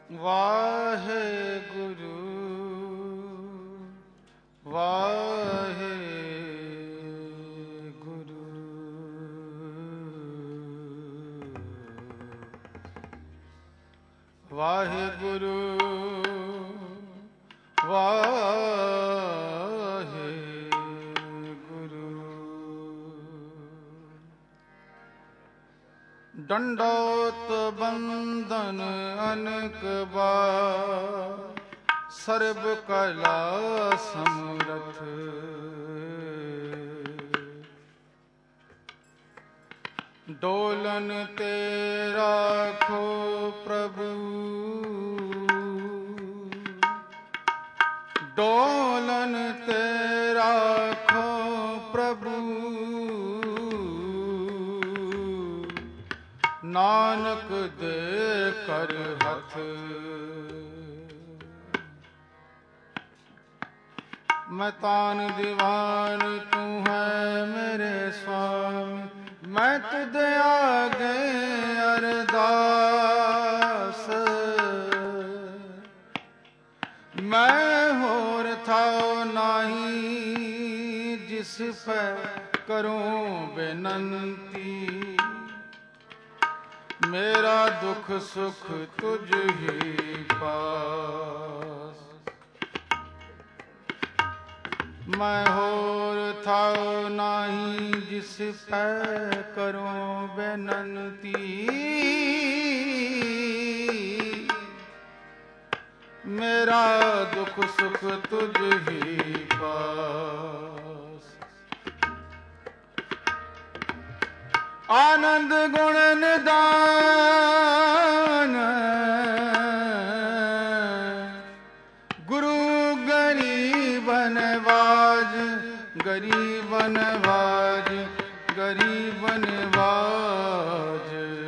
ਵਾਹਿਗੁਰੂ ਵਾਹਿਗੁਰੂ ਵਾਹਿਗੁਰੂ ਵਾਹਿਗੁਰੂ। ਡੰਡੋਤ ਬੰਧਨ ਅਨਕ ਬਾਰ ਸਰਬ ਕਲਾ ਸਮਰਥ। ਡੋਲਨ ਤੇ ਰਾਖੋ ਪ੍ਰਭੂ ਡੋਲਨ ਤੇ ਰਾਖੋ ਪ੍ਰਭੂ ਨਾਨਕ ਦੇ ਕਰ ਹੱਥ। ਮੈਂ ਤਾਨ ਦੀਵਾਨ ਤੂੰ ਹੈ ਮੇਰੇ ਸੁਆਮੀ ਮੈਂ ਤੁਧ ਆਗੇ ਅਰਦਾਸ। ਮੈਂ ਹੋਰ ਥਾਉ ਨਾਹੀ ਜਿਸ ਪੈ ਕਰੂੰ ਬੇਨੰਤੀ। ਮੇਰਾ ਦੁੱਖ ਸੁਖ ਤੁਝ ਹੀ ਪਾਸ। ਮੈਂ ਹੋਰ ਥਾਉ ਨਾਹੀ ਜਿਸ ਪੈ ਕਰੂੰ ਬੇਨੰਤੀ। ਮੇਰਾ ਦੁੱਖ ਸੁਖ ਤੁਝ ਹੀ ਪਾਸ। ਆਨੰਦ ਗੁਣ ਨਿਦਾਨ ਗੁਰੂ ਗਰੀਬ ਨਵਾਜ ਗਰੀਬ ਨਵਾਜ ਗਰੀਬ ਨਵਾਜ।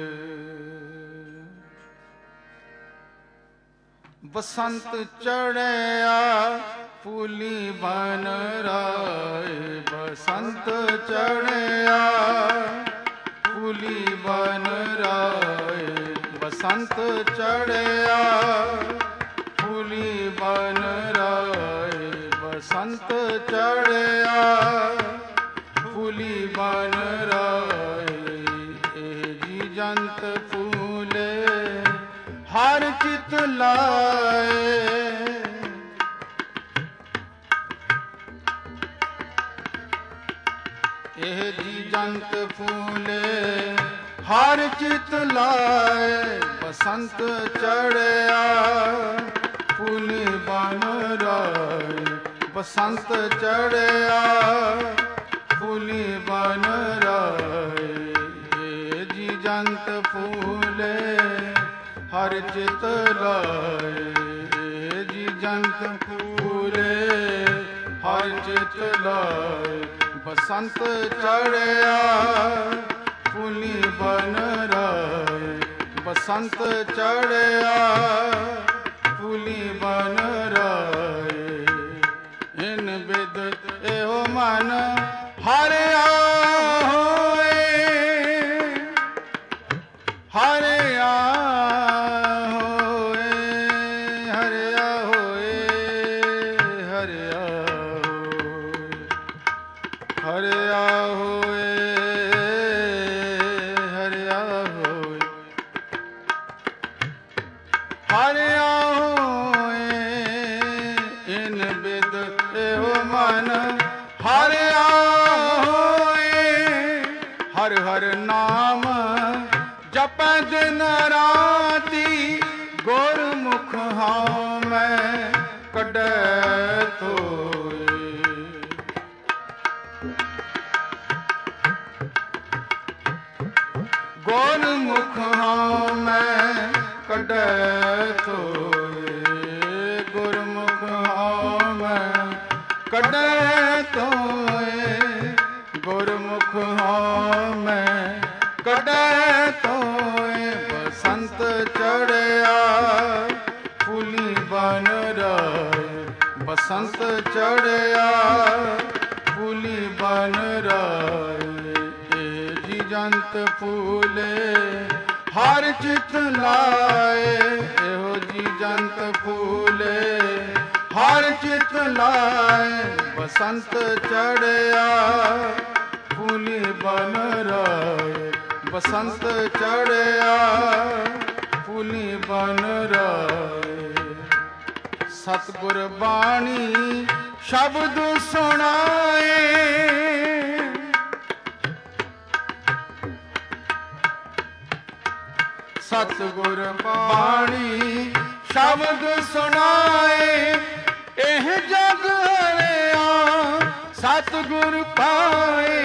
ਬਸੰਤ ਚੜਿਆ ਫੂਲੀ ਬਨ ਰਾਏ ਬਸੰਤ ਚੜਿਆ ਫੂਲੀ ਬਨ ਰਾਏ ਬਸੰਤ ਚੜਿਆ ਫੂਲੀ ਬਨ ਰਾਏ ਬਸੰਤ ਚੜਿਆ ਫੂਲੀ ਬਨ ਰਾਏ। ਇਹ ਜੀ ਜੰਤ ਫੂਲੇ ਹਰ ਚਿਤ ਲਾਏ। ਇਹ ਜੀ ਜੰਤ ਫੂਲੇ ਹਰ ਚਿਤ ਲਾਏ। ਬਸੰਤ ਚੜਿਆ ਫੂਲੀ ਬਨ ਰਾਏ ਬਸੰਤ ਚੜਿਆ ਫੂਲੀ ਬਨ ਰਾਏ। ਇਹ ਜੀ ਜੰਤ ਫੂਲੇ ਹਰ ਚਿਤ ਲਾਏ। ਇਹ ਜੀ ਜੰਤ ਫੂਲੇ ਹਰ ਚਿਤ ਲਾਏ। ਬਸੰਤ ਚੜਿਆ ਫੂਲੀ ਬਨ ਰਾਏ ਬਸੰਤ ਚੜਿਆ ਫੂਲੀ ਬਨ ਰਾਏ। ਇਨ ਬਿਦ ਇਹੋ ਮਨ ਹਰਿਆ ਹੋਏ ਹਰਿਆ ਹੋਏ ਹਰਿਆ ਹੋਏ ਹਰਿਆ ਹਰਿਆ ਹੋਏ ਹਰਿਆ ਹੋਏ ਹਰਿਆ ਹੋਏ। ਇਨ ਬਿਦ ਇਹੋ ਮਨ ਹਰਿਆ ਹੋਏ। ਹਰ ਹਰ ਨਾਮ ਜਪੈ ਦਿਨ ਰਾਤੀ ਗੁਰਮੁਖ ਹਾਂ ਮੈਂ ਕੱਢੈ ਧੋਏ। ਗੁਰਮੁਖ ਹਾਂ ਮੈਂ ਕੱਢੈ ਧੋਏ। ਗੁਰਮੁਖ ਹਾਂ ਮੈਂ ਕੱਢੈ ਧੋਏ। ਗੁਰਮੁਖ ਹਾਂ ਮੈਂ ਕੱਢੈ ਧੋਏ। ਬਸੰਤ ਚੜਿਆ ਫੂਲੀ ਬਨ ਰਾਏ ਬਸੰਤ ਚੜਿਆ ਫੂਲੀ ਬਨ ਰਾਏ। ਇਹ ਜੀ ਜੰਤ ਫੂਲੇ ਹਰ ਹਰ ਚਿਤ ਲਾਏ ਇਹੋ ਜੀ ਜੰਤ ਫੂਲੇ ਹਰ ਚਿਤ ਲਾਏ ਬਸੰਤ ਚੜਿਆ ਫੂਲੀ ਬਨ ਰਾਏ ਬਸੰਤ ਚੜਿਆ ਫੂਲੀ ਬਨ ਰਾਏ ਸਤਿਗੁਰ ਬਾਣੀ ਸ਼ਬਦ ਸੁਣਾਏ ਸਤਿਗੁਰ ਬਾਣੀ ਸ਼ਬਦ ਸੁਣਾਏ ਇਹ ਜਗ ਹਰਿਆ ਸਤਿਗੁਰ ਪਾਏ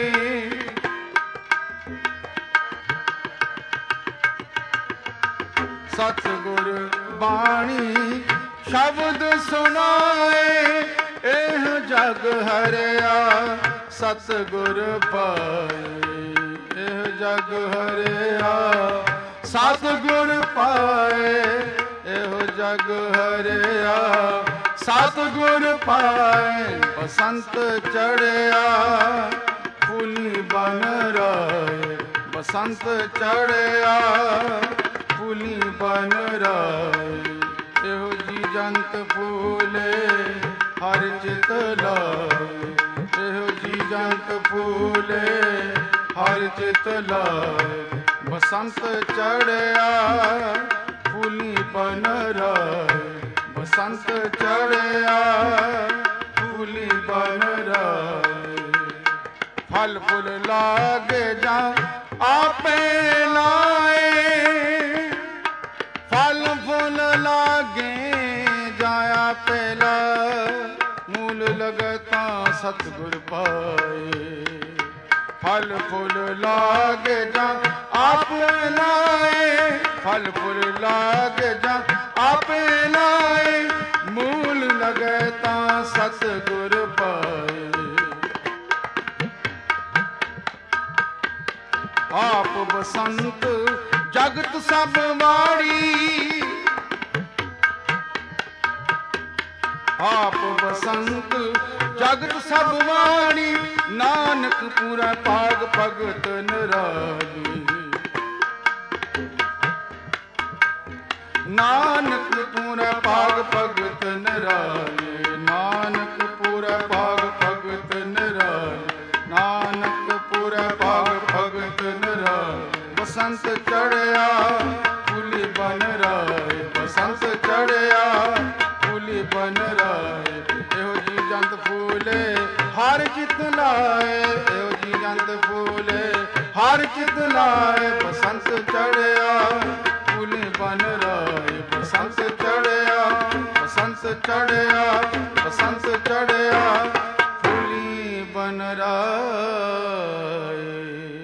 ਸਤਿਗੁਰ ਬਾਣੀ ਸ਼ਬਦ ਸੁਣਾਏ ਇਹ ਜਗ ਹਰਿਆ ਸਤਿਗੁਰ ਪਾਏ ਇਹ ਜਗ ਹਰਿਆ ਸਤਿਗੁਰ ਪਾਏ ਇਹੋ ਜਗ ਹਰਿਆ ਸਤਿਗੁਰ ਪਾਏ ਬਸੰਤ ਚੜਿਆ ਫੂਲੀ ਬਨ ਰਾਏ ਬਸੰਤ ਚੜਿਆ ਫੂਲੀ ਬਨ ਰਾਏ ਇਹੋ ਜੀ ਜੰਤ ਫੂਲੇ ਹਰ ਚਿਤ ਲਾਏ ਇਹੋ ਜੀ ਜੰਤ ਫੂਲੇ ਹਰ ਚਿਤ ਲਾਏ ਬਸੰਤ ਚੜਿਆ ਫੂਲੀ ਬਨ ਰਾਏ ਬਸੰਤ ਚੜਿਆ ਫੂਲੀ ਬਨ ਰਾਏ ਫਲ ਫੁੱਲ ਲਾਗੇ ਜਾਂ ਆਪੇ ਲਾਏ ਫਲ ਫੁੱਲ ਲਾਗੇ ਜਾਂ ਆਪੇ ਲਾਏ ਮੂਲ ਲਗਤਾ ਸਤਿਗੁਰ ਪਾਏ ਫਲ ਫੁੱਲ ਲਾਗੇ ਜਾਂ ਆਪੇ ਲਾਏ ਫਲ ਫੁੱਲ ਲਾਗੇ ਜਾਂ ਆਪੇ ਲਾਏ ਮੂਲ ਲਗੇ ਤਾਂ ਸਤਿਗੁਰ ਪਾਏ ਆਪ ਬਸੰਤ ਜਗਤ ਸਭ ਵਾੜੀ ਆਪ ਬਸੰਤ ਜਗਤ ਸਭ ਵਾਣੀ ਨਾਨਕ ਪੂਰਾ ਭਾਗ ਭਗਤ ਨਿਰਾਲੀ ਨਾਨਕ ਪੂਰਾ ਭਾਗ ਭਗਤ ਨਿਰਾਲੀ ਨਾਨਕ ਪੂਰਾ ਭਾਗ ਭਗਤ ਨਿਰਾਲੀ ਨਾਨਕ ਪੂਰਾ ਭਾਗ ਭਗਤ ਨਿਰਾਲੀ ਬਸੰਤ ਚੜਿਆ ਫੂਲੀ ਬਨ ਰਾਏ ਬਸੰਤ ਚੜਿਆ ਫੂਲੀ ਬਨ ਰਾਏ ਇਹੋ ਜੀ ਜੰਤ ਫੂਲੇ ਹਰ ਚਿਤ ਲਾਏ ਇਹੋ ਜੀ ਜੰਤ ਫੂਲੇ ਹਰ ਚਿਤ ਲਾਏ ਬਸੰਤ ਚੜਿਆ ਫੂਲੀ ਬਨ ਰਾਏ ਬਸੰਤ ਚੜਿਆ ਬਸੰਤ ਚੜਿਆ ਬਸੰਤ ਚੜਿਆ ਫੂਲੀ ਬਨ ਰਾਏ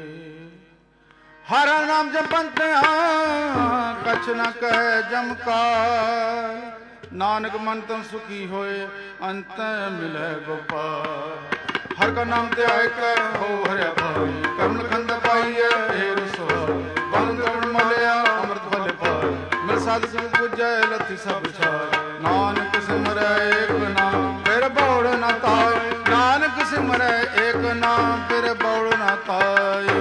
ਹਰ ਨਾਮ ਜਪੰਤਿਆ ਕਛ ਨ ਕਹਿ ਜਮਕਾਰ ਨਾਨਕ ਮਨ ਤਨ ਸੁਖੀ ਹੋਏ ਅੰਤ ਮਿਲੇ ਗੋਪਾਲ ਹਰ ਕਾ ਨਾਮ ਤੇ ਆਇ ਕੈ ਹੋ ਹਰਿਆ ਭਾਈ ਕਰਮ ਖੰਡ ਪਾਈਐ ਢੇਰ ਸਵਾਰ ਬੰਦ ਗੁਣ ਮਲਿਆ ਅੰਮ੍ਰਿਤ ਫਲ ਪਾਏ ਮਿਲ ਸਾਧ ਸੰਗ ਪੁਜੈ ਲਥੀ ਸਭ ਛਾਏ ਨਾਨਕ ਸਿਮਰੈ ਏਕ ਨਾਮ ਫਿਰ ਬੌੜ ਨ ਤਾਏ ਨਾਨਕ ਸਿਮਰੈ ਏਕ ਨਾਮ ਫਿਰ ਬੌੜ ਨ ਤਾਏ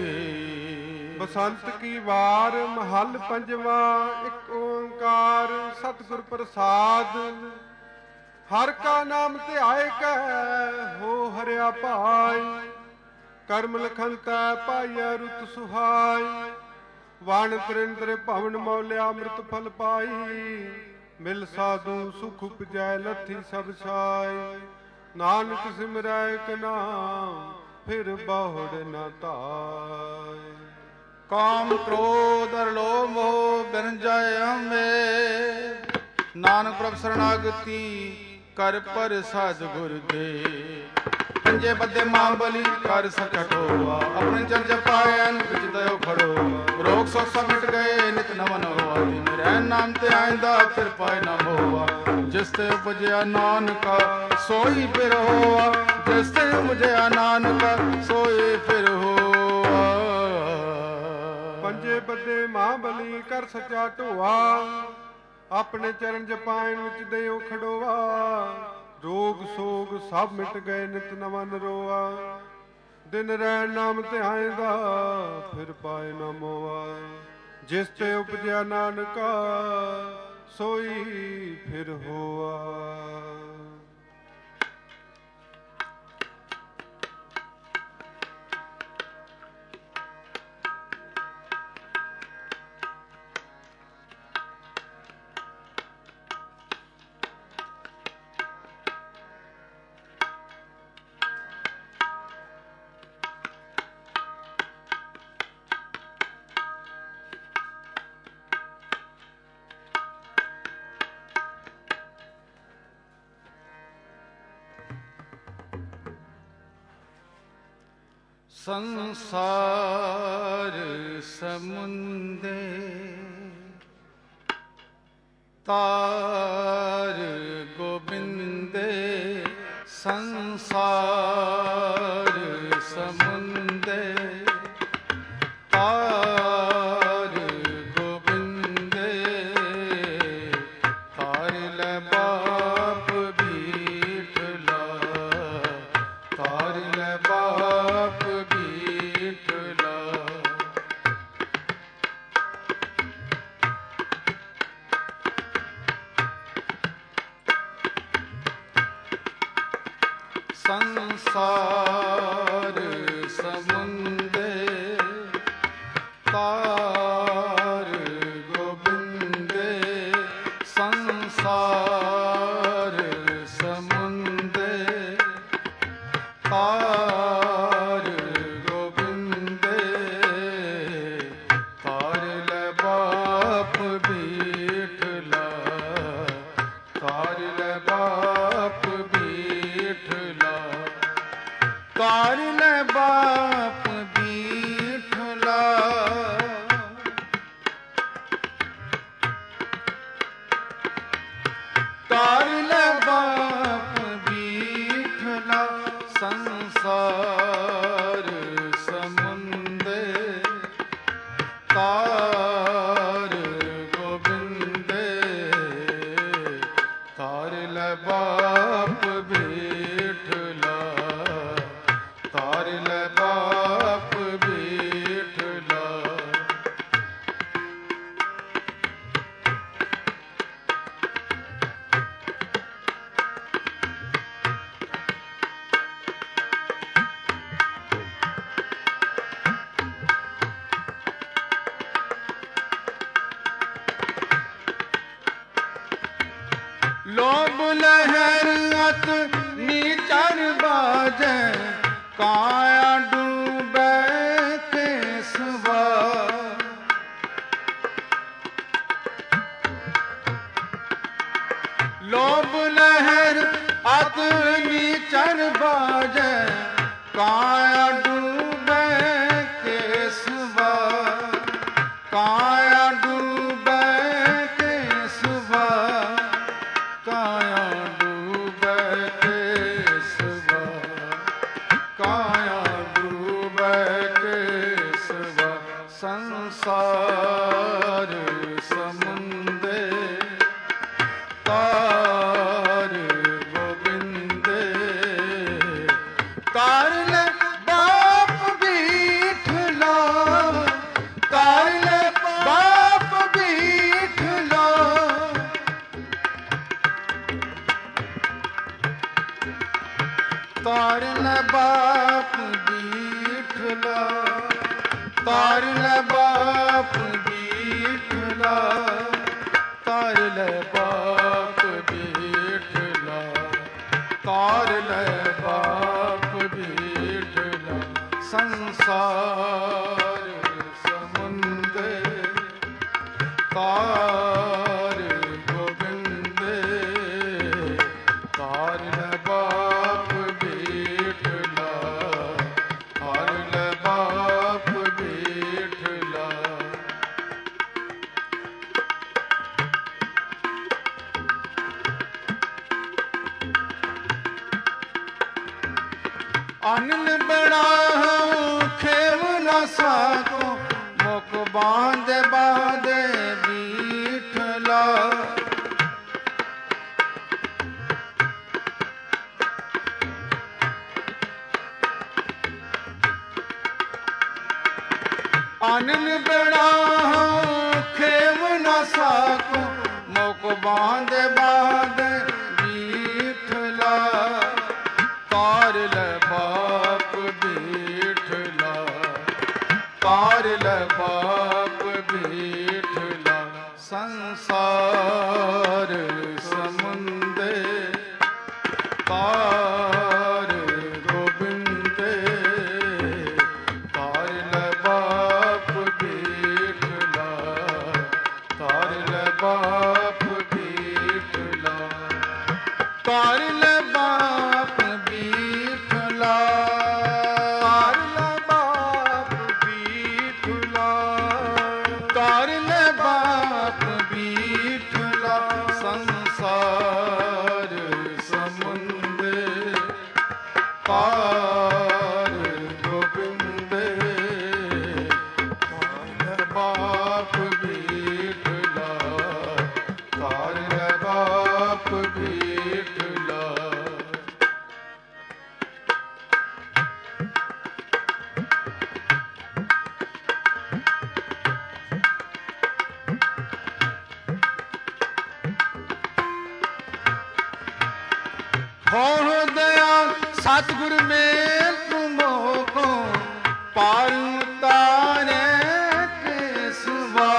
ਬਸੰਤ ਕੀ ਵਾਰ ਮਹੱਲ ਪੰਜਵਾ ਇੱਕ ਓੰਕਾਰ ਸਤਿਗੁਰ ਪ੍ਰਸਾਦ ਹਰ ਕਾ ਨਾਮ ਧਿਆਏ ਕੈ ਹੋ ਹਰਿਆ ਭਾਈ ਕਰਮ ਲਖੰਤਾ ਪਾਈਐ ਰੁਤ ਸੁਹਾਈ ਵਣ ਤ੍ਰਿੰਦਰ ਭਵਨ ਮੌਲਿਆ ਅੰਮ੍ਰਿਤ ਫਲ ਪਾਈ ਮਿਲ ਸਾਧੂ ਸੁਖ ਉਪਜੈ ਲਥੀ ਸਭ ਛਾਈ ਨਾਨਕ ਸਿਮਰੈ ਏਕ ਨਾਮ ਫਿਰ ਬਹੁੜ ਨ ਧਾਇ ਕਾਮ ਕ੍ਰੋਧ ਅਰ ਲੋਭ ਮੋਹ ਬਿਨ ਜਾਇ ਹਮੇ ਨਾਨਕ ਪ੍ਰਭ ਸਰਣਾਗਤੀ ਕਰ ਪ੍ਰਸਾਦ ਗੁਰ ਦੇ ਪੰਜੇ ਬੱਦੇ ਮਾਂ ਬਲੀ ਕਰ ਸਕਿਆ ਟੋਆ ਆਪਣੇ ਜਨ ਜਪਾਇਨ ਵਿੱਚ ਦਇਓ ਖੜੋ ਰੋਗ ਸੋ ਸਭ ਮਿਟ ਗਏ ਨਿਤ ਨਵਨ ਹੋਆ ਦਿਨ ਰਹਿ ਨਾਮ ਤੇ ਆਇਂਦਾ ਫਿਰ ਪਾਇ ਨਾ ਹੋਆ ਜਿਸ ਤੇ ਉਪਜਿਆ ਨਾਨਕਾ ਸੋਈ ਫਿਰ ਹੋਆ ਜਿਸ ਤੇ ਉਪਜਿਆ ਨਾਨਕਾ ਸੋਈ ਫਿਰ ਹੋਆ ਪੰਜੇ ਬੱਦੇ ਮਾਂ ਬਲੀ ਕਰ ਸਕਿਆ ਢੋਆ ਆਪਣੇ ਚਰਨ ਜਪਾਇਨ ਵਿੱਚ ਦਇਓ ਖੜੋਆ ਰੋਗ ਸੋਗ ਸਭ ਮਿਟ ਗਏ ਨਿਤ ਨਵਾਂ ਨਰੋਆ ਦਿਨ ਰਹਿ ਨਾਮ ਧਿਆਇਂਦਾ ਫਿਰ ਪਾਏ ਨਾ ਮੋਆ ਜਿਸ ਤੇ ਉਪਜਿਆ ਨਾਨਕਾ ਸੋਈ ਫਿਰ ਹੋਆ। ਸੰਸਾਰ ਸਮੁੰਦੇ ਤਾਰ ਗੋਬਿੰਦੇ, ਸੰਸਾਰ ਸਮੁੰਦੇ ਤਾਰ ਗੋਬਿੰਦੇ, ਤਾਰ ਲੈ ਬਾਪ ਬੀਠਲਾ, ਤਾਰ ਲੈ ਬਾਪ ਬੀਠਲਾ। ਸੰਸਾਰ ਸਮੁੰਦੇ ਤਾਰ ਗੋਬਿੰਦੇ, ਸੰਸਾਰ ਸਮੁੰਦੇ ਤਾਰ ਗੋਬਿੰਦੇ, ਤਾਰ ਲੈ ਬਾਪ ਬੀਠਲਾ, ਤਾਰ ਲੈ ਬਾਪ ਬੀਠਲਾ, ਤਾਰ ਲੈ ਬਾਪ ਬੀਠਲਾ। ਤਾਰ ਲੈ ਬਾਪ ਬੀਠਲਾ, ਸੰਸਾਰ ਸਮੁੰਦੇ ਤਾਰ ਗੋਬਿੰਦੇ, ਤਾਰ ਲੈ ਬਾਪ ਬੀਠਲਾ, ਤਾਰ ਲੈ ਬਾਪ ਬੀਠਲਾ। ਲੋਭ ਲਹਿਰ ਅਤ ਨੀਚਰ ਬਾਜੈ, ਕਾਇਆ ਡੂਬੈ ਕੇਸਵਾ। ਲੋਭ ਲਹਿਰ ਅਤ ਨੀਚਰ ਬਾਜੈ, ਕਾਇਆ ਡੂਬੈ ਕੇਸਵਾ, ਕਾਇਆ ਡੂਬੈ ਕੇਸਵਾ, ਕਾਇਆ ਡੂਬੈ ਕੇਸਵਾ, ਕਾਇਆ ਡੂਬੈ ਕੇਸਵਾ। ਸੰਸਾਰ ਸਮੁੰਦੇ ਤਾਰ ਗੋਬਿੰਦੇ, ਤਾਰ ਲੈ ਬਾਪ ਬੀਠਲਾ, ਤਾਰ ਲੈ ਬਾਪ ਬੀਠਲਾ। ਤਾਰ ਲੈ ਬਾਪ ਬੀਠਲਾ, ਤਾਰ ਲੈ ਬਾਪ ਬੀਠਲਾ, ਤਾਰ ਲੈ ਬਾਪ ਬੀਠਲਾ, ਤਾਰ ਲੈ ਬਾਪ ਬੀਠਲਾ। ਸੰਸਾਰ ਸਮੁੰਦੇ ਤਾਰ ਗੋਬਿੰਦੇ, ਤਾਰ ਲੈ ਬਾਪ ਬੀਠਲਾ, ਤਾਰ ਲੈ ਬਾਪ ਬੀਠਲਾ। ਅਨੰਦ ਬੜਾ ਖੇਵ ਨਾ ਸਾਕੋ, ਮੁਖ ਬਾਂਧ ਬਾਦੇ ਬੀਠਲਾ। ਅਨੰਦ ਬੜਾ ਸਾਕੋ ਮੁਕ ਬਾਂਧ ਬਾਂਧ ਬੀਠਲਾ ਤਾਰ ਲੈ ਬਾਪ ਬੀਠਲਾ ਤਾਰ ਲੈ ਬਾਪ ਬੀਠਲਾ ਸੰਸਾਰ ਸਮੁੰਦੇ ਤਾਰ ਗੋਬਿੰਦੇ ਤਾਰ ਲੈ ਬਾਪ ਬੀਠਲਾ ਤਾਰ ਲੈ ਬਾਪ ਬੀਠਲਾ ਤਾਰ ਲੈ ਬਾਪ ਬੀਠਲਾ ਤਾਰ ਲੈ ਬਾਪ ਬੀਠਲਾ ਤਾਰ ਲੈ ਬਾਪ ਬੀਠਲਾ ਸੰਸਾਰ ਸਮੁੰਦੇ ਤਾਰ ਗੋਬਿੰਦੇ ਤਾਰ ਲੈ ਬਾਪ ਬੀਠਲਾ ਤਾਰ ਲੈ ਬਾਪ ਬੀਠਲਾ ਹੋ ਦਇਆ ਸਤਿਗੁਰ ਮੇਲ ਤੁਮੋ ਕੋ ਪਾਰ ਉਤਾਰੇ ਕੇਸਵਾ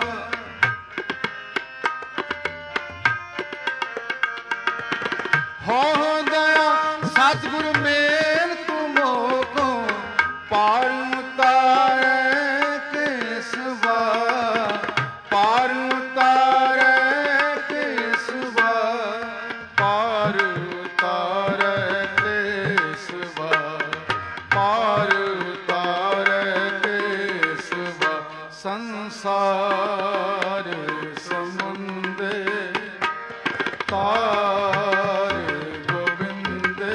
ਹੋ ਦਇਆ ਸਤਿਗੁਰ ਮੇਲ ਤੁਮੋ ਕੋ ਪਾਰ ਉਤਾਰੇ ਕੇਸਵਾ ਪਾਰ ਉਤਾਰੇ ਕੇਸਵਾ ਪਾਰ ਉਤਾਰੇ ਕੇਸਵਾ ਪਾਰ ਉਤਾਰੇ ਕੇਸਵਾ ਸੰਸਾਰ ਸਮੁੰਦੇ ਤਾਰ ਗੋਬਿੰਦੇ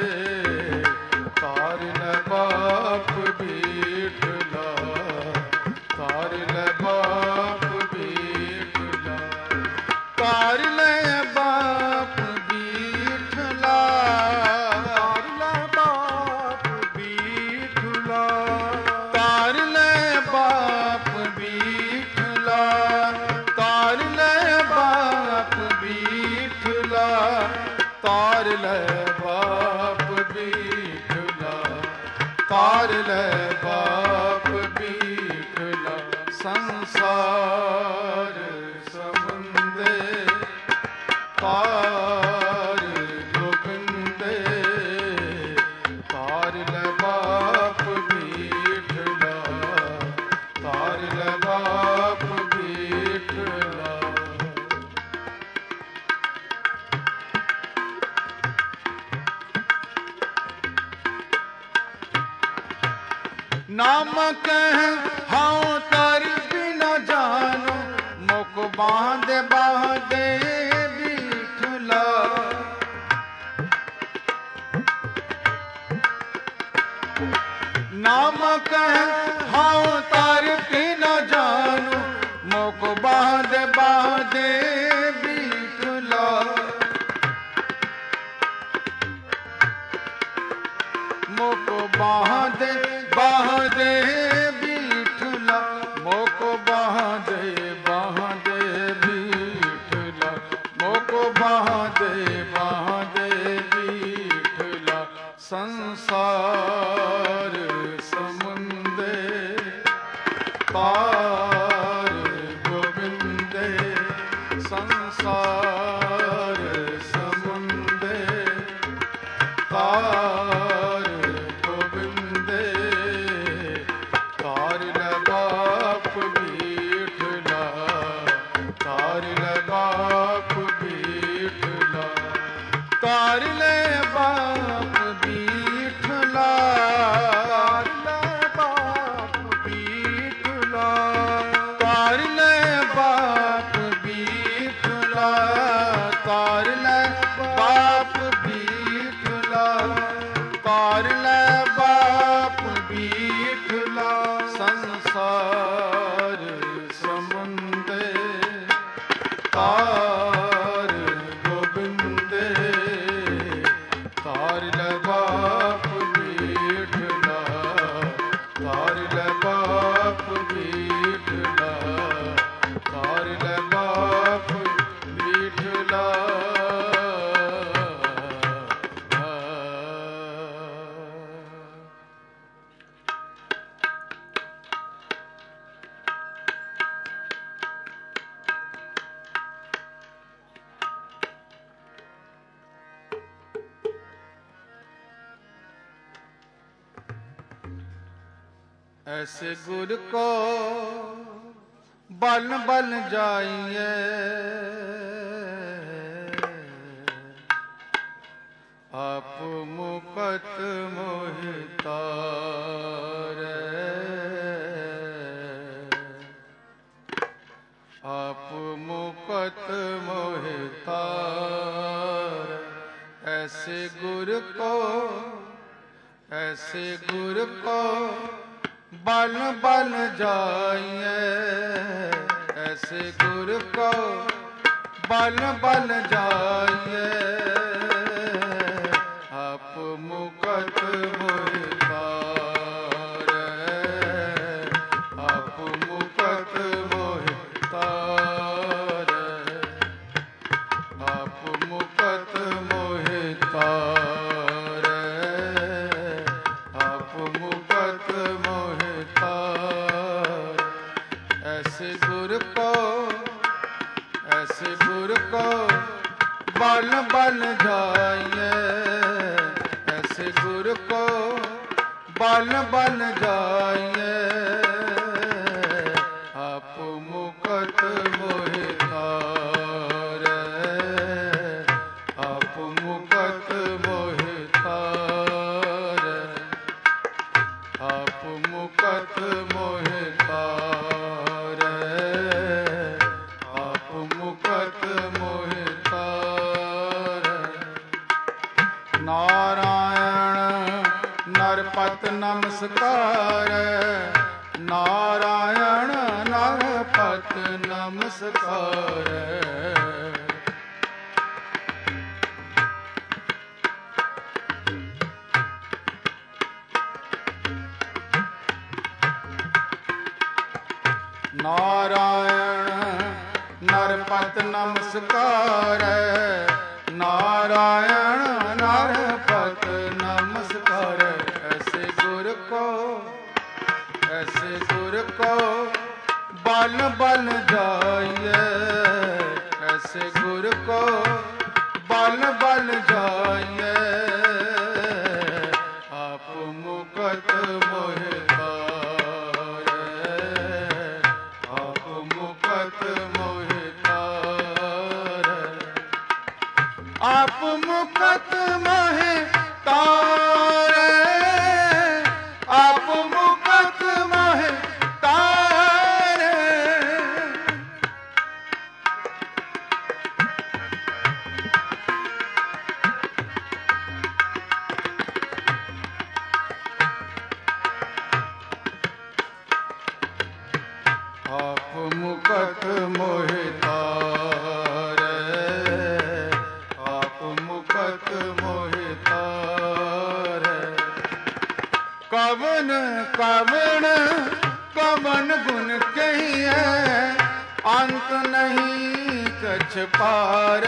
ਤਾਰ ਲੈ ਬਾਪ ਬੀਠਲਾ ਤਾਰ ਲੈ ਬਾਪ ਬੀਠਲਾ ਤਾਰ ਲੈ ਬਾਪ ਬੀਠਲਾ ਤਾਰ ਲੈ ਬਾਪ ਬੀਠਲਾ ਤਾਰ ਲੈ ਬਾਪ ਬੀਠਲਾ ਤਾਰ ਲੈ ਬਾਪ ਬੀਠਲਾ ਤਾਰ ਲੈ ਬਾਪ ਬੀਠਲਾ ਤਾਰ ਲੈ ਬਾਪ ਬੀਠਲਾ ਸੰਸਾਰ ਸਮੁੰਦੇ ਤਾਰ ਗੋਬਿੰਦੇ ਤਾਰ ਲੈ ਬਾਪ ਬੀਠਲਾ ਤਾਰ ਲੈ ਬਾਪ ਬੀਠਲਾ ਨਾਮ ਕਹਿ ਹਉ ਤਰ ਬਿਨਾ ਜਾਨੋ ਮੁਕ ਬਾਂਧ ਬਾਂਧੇ ਬੀਠਲਾ ਨਾਮ ਕਹਿ ਹਉ ਤਰ ਬਿਨਾ ਜਾਨੋ ਮੁਕ ਬਾਂਧ ਬਾਂਧੇ ਬੀਠਲਾ ਮੁਕ ਬਾਂਧੇ ਬਾਂਧੇ ਬੀਠਲਾ ਮੁਕ ਬਾਂਧੇ ਬਾਂਧੇ ਬੀਠਲਾ ਮੁਕ ਬਾਂਧੇ ਬਾਂਧੇ ਬੀਠਲਾ ਸੰਸਾਰ ਸਮੁੰਦੇ ਤਾਰ ਗੋਬਿੰਦੇ ਸੰਸਾਰ ਸਮੁੰਦੇ ਤਾਰ ਗੋਬਿੰਦੇ ਤਾਰ ਲੈ ਬਾਪ ਬੀਠਲਾ ਤਾਰ ਲੈ ਬਾਪ ਬੀਠਲਾ ਤਾਰ ਲੈ ਬਾਪ ਬੀਠਲਾ ਤਾਰ ਲੈ ਬਾਪ ਬੀਠਲਾ ਤਾਰ ਲੈ ਬਾਪ ਬੀਠਲਾ ਤਾਰ ਲੈ ਬਾਪ ਬੀਠਲਾ ਤਾਰ ਲੈ ਬਾਪ ਬੀਠਲਾ ਸੰਸਾਰ ਸਮੁੰਦੇ ਤਾਰ ਗੋਬਿੰਦੇ ਤਾਰ ਲੈ ਬਾਪ ਬੀਠਲਾ ਤਾਰ ਲੈ ਬਾਪ ਬੀਠਲਾ ਤਾਰ हर ले बाप विठला। ऐसे गुर को बल बल जाइए, आप मुकत मोहितारे। आप मुकत मोहितार। ऐसे गुर को, ऐसे गुर को बल बल जाइए, ऐसे गुर को बल बल जाइए, आप मुकत मोहितार। आप मुकत मोहितार। आप मुकत मोहितार। आप मुकत मोहितार। ऐसे गुर को, ऐसे गुर को बल बल जाइए, ऐसे गुर को बल बल जाइए, आप मुकत मोहितार। आप मुकत मोहितार। आप मुकत मोहितार। आप मुकत मोहितार। नारायण नरपत नमस्कार। नारायण नरपत नमस्कार। नारायण नरपत नमस्कार। नारायण नरपत नमस्कार। ऐसे गुर को, ऐसे गुर को बल बल जाइए, ऐसे गुर को बल बल जाइए, आप मुकत मोहितार। आप मुकत मोहितार। आप मुकत मोहितार। आप मुकत मोहितार। आप मुकत मोहितार। आप मुकत मोहितार। कवन कवन कवन गुण कहिए, अंत नहीं कछ पार।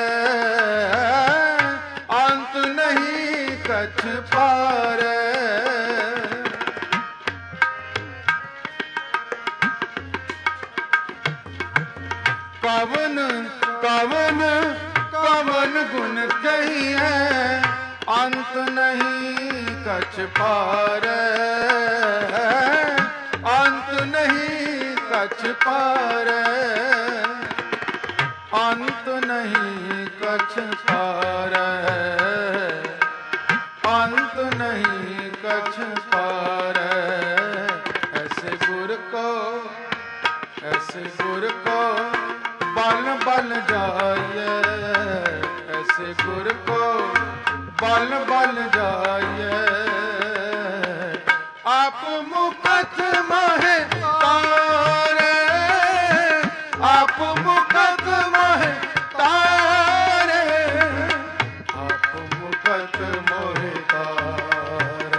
अंत नहीं कछ पार। कवन कवन कवन गुण कहिए, अंत नहीं कछ पार। अंत नहीं कछ पार। अंत नहीं कछ पार। अंत नहीं कछ पार। ऐसे गुर को, ऐसे गुर को बल बल जाइए, ऐसे गुर को बल बल जाइए, आप मुकत मोहितार। आप मुकत मोहितार। आप मुकत मोहितार।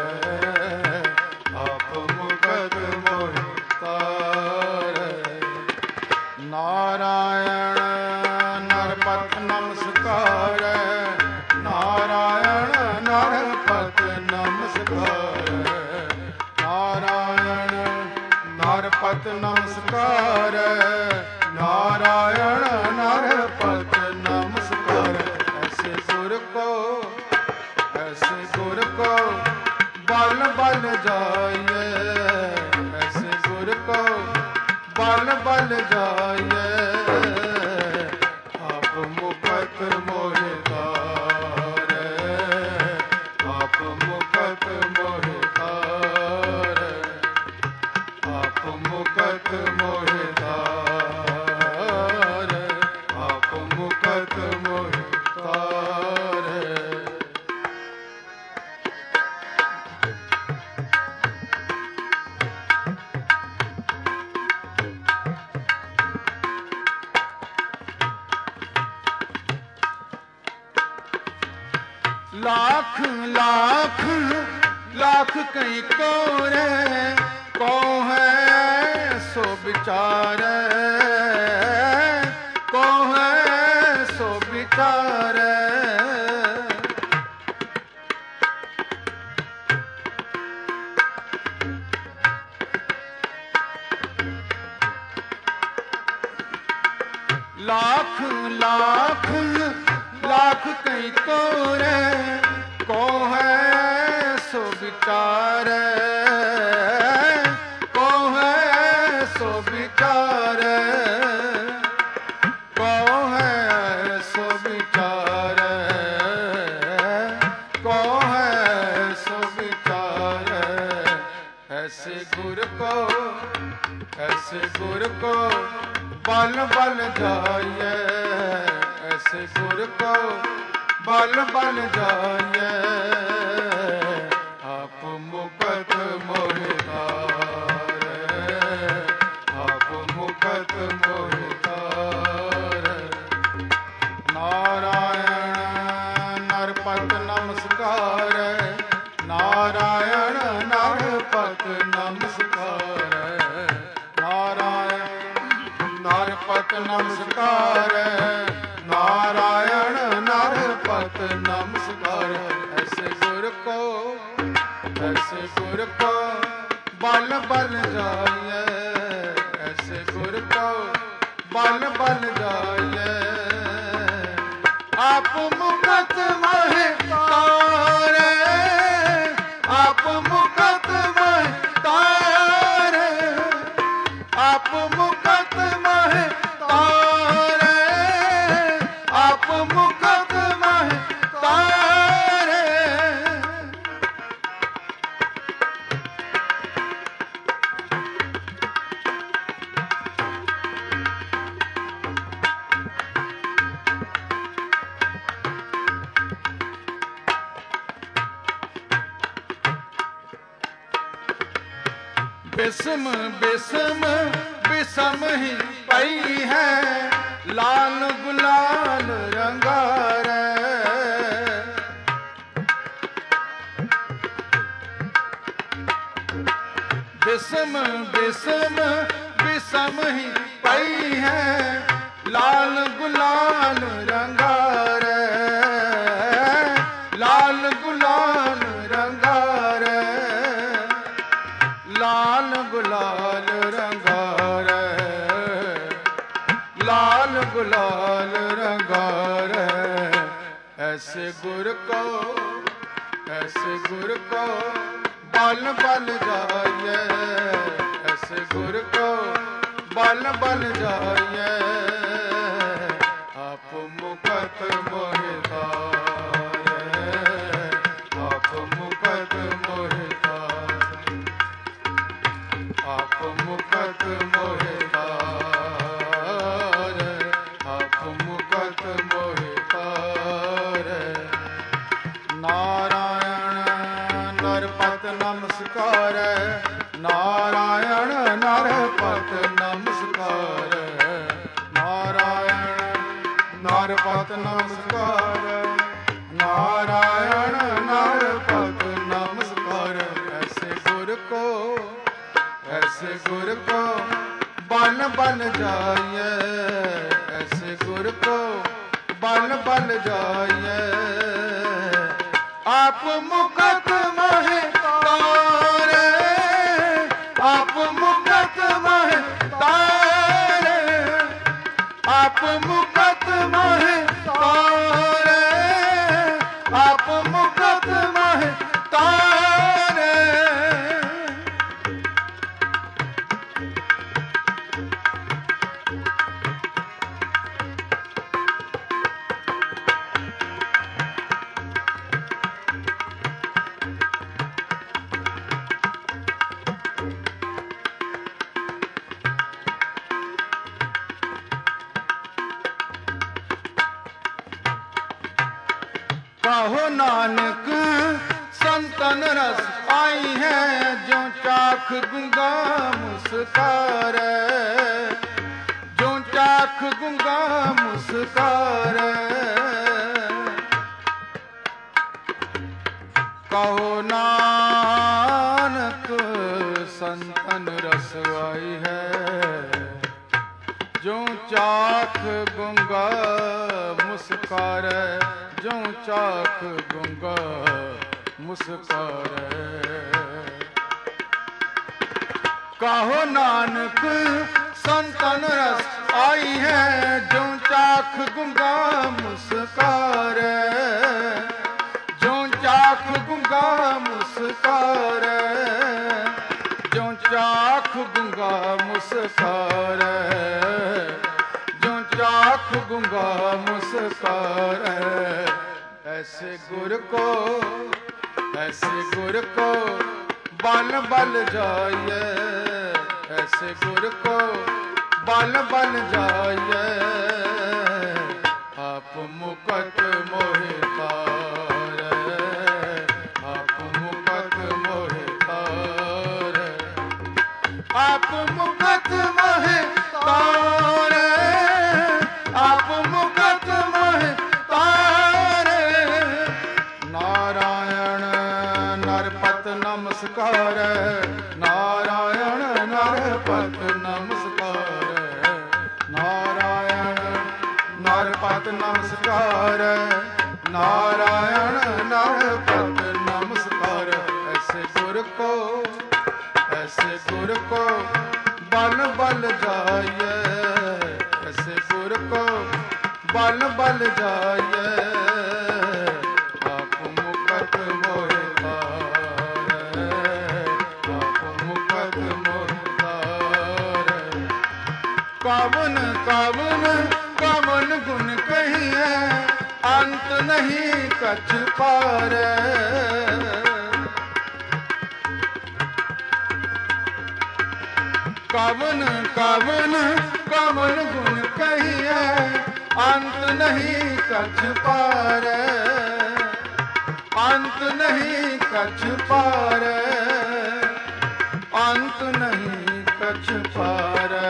आप मुकत मोहितार। नारायण नारायण नरपत नमस्कार, नारायण नरपत नमस्कार, नारायण नरपत नमस्कार, नारायण नरपत नमस्कार। ऐसे गुर को बल बल जाइए, ऐसे गुर को बल बल जाइए, आप मुकत मोहि तारे, आप मुकत मोहि तारे, आप मुकत मोहि तारे, आप मुकत मोहि तारे। लाख लाख लाख कई कोरे को है सो विचारे, को है सो विचारे। लाख लाख लाख कई कोरे को है सो विचारे, को है सो विचारे, को है सो विचारे, को है सो विचारे। ऐसे गुर को बल बल जाइए, ऐसे गुर को बल बल जाइए, आप मुकत मोहि तारे, आप मुकत मोहि तारे। नारायण नरपत नमस्कार, नारायण नरपत नमस्कार, नारायण नरपत नमस्कार, नारायण नरपत नमस्कार। ऐसे गुर को बल बल जाइए, ऐसे गुर को बल बल जाइए, आप मुकत मोहि तारे, आप मुकत मोहि तारे, आप मुकत मोहि तारे, आप मुकत मोहि तारे। बिसम बिसम बिसम ही पई है, लाल गुलाल रंगारे। बिसम बिसम बिसम ही पई है, लाल गुलाल रंगारे, लाल गुलाल रंगारे, लाल गुलाल रंगारे, लाल गुलाल रंगारे। ऐसे गुर को बल बल जाइए, ऐसे गुर को बल बल जाइए, आप मुकत मोहि तारे, आप मुकत मोहि तारे, आप मुकत मोहि तारे, आप मुकत मोहि तारे। नारायण नरपत नमस्कार, नारायण नरपत नमस्कार, नारायण नरपत नमस्कार, नारायण नरपत नमस्कार। ऐसे गुर को बल बल जाइए, जाइए। आप मुकत मोहि तारे, आप मुकत मोहि तारे, आप मुकत मोहि तारे, आप मुकत मोहि तारे। कहो नानक संतन रस आई है, जो चाख गुंगा मुस्कारे, जो चाख गुंगा मुस्कारे। कहो नानक संतन रस आई है, जो चाख गुंगा मुस्कारे, जो चाख गुंगा मुस्कारे। कहो नानक संतन रस आई है, जो चाख गुंगा मुस्कारे, जो चाख गुंगा मुस्कारे, जो चाख गुंगा मुस्कारे, जो चाख गुंगा मुस्कारे। ऐसे गुर को, ऐसे गुर को बल बल जाइए, ऐसे गुर को बल बल जाइए। आप मुकत मोहि तारे, आप मुकत मोहि तारे, आप मुकत मोहि तारे, आप मुकत मोहि तारे। नारायण नरपत नमस्कार, नारायण नरपत नमस्कार, नारायण नरपत नमस्कार, नारायण नरपत नमस्कार। ऐसे गुर को, ऐसे गुर को बल बल जाइए, ऐसे गुर को बल बल जाइए। आप मुकत मोहि तारे, आप मुकत मोहि तारे। कवन कवन कवन गुण कहिए, अंत नहीं कछ पारे। कवन कवन कवन गुण कहिए, अंत नहीं कछ पारे, अंत नहीं कछ पारे, अंत नहीं कछ पारे,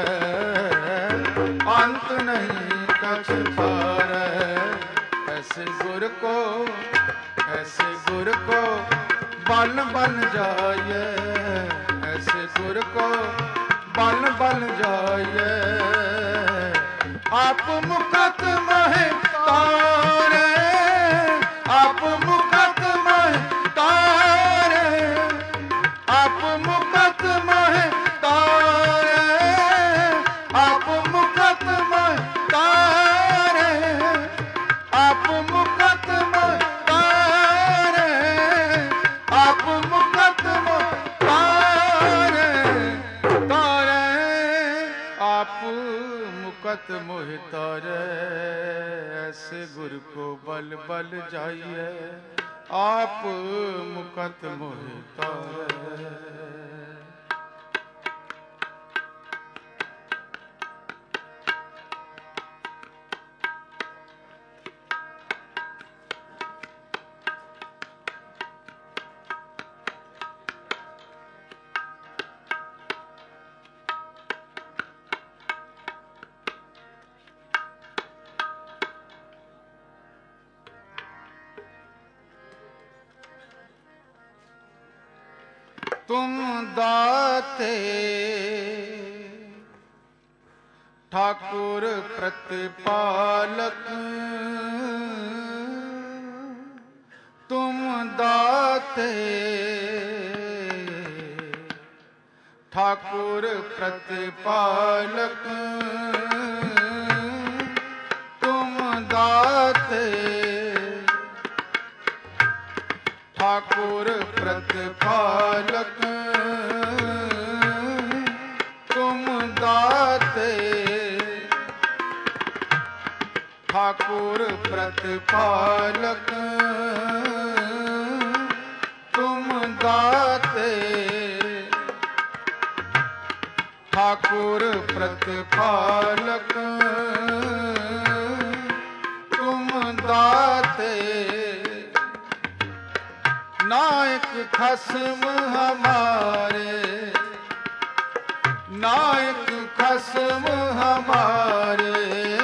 अंत नहीं कछ पारे। ऐसे गुर को, ऐसे गुर को बल बल जाइए, ऐसे गुर को बल बल जाइए। आप मुकत मोहि तारे, आप मुकत मोहि तारे, आप मुकत मोहि तारे, आप मुकत मोहि तारे, आप मुकत मोहि तारे, आप मुकत मोहि तारे, तारे, आप मुकत मोहि तारे। ऐसे गुर को बल बल जाइए, आप मुकत मोहि तारे। तुम दाते ठाकुर प्रतिपालक, दाते, ठाकुर प्रतिपालक तुम दाते, ठाकुर प्रतिपालक तुम दाते, ठाकुर प्रतिपालक तुम दाते, ठाकुर प्रतिपालक तुम दाते, नायक खसम हमारे, नायक खसम हमारे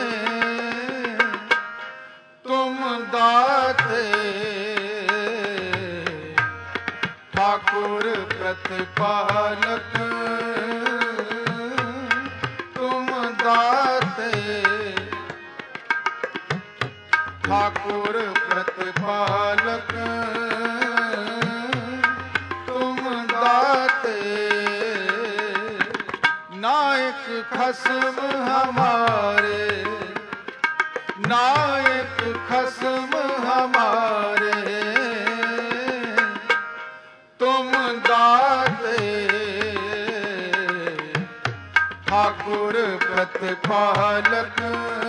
तुम दाते, ठाकुर प्रतिपालक तुम दाते, ठाकुर प्रतिपालक तुम दाते, नायक खसम हमारे, नायक खसम हमारे तुम दाते, ठाकुर प्रतिपालक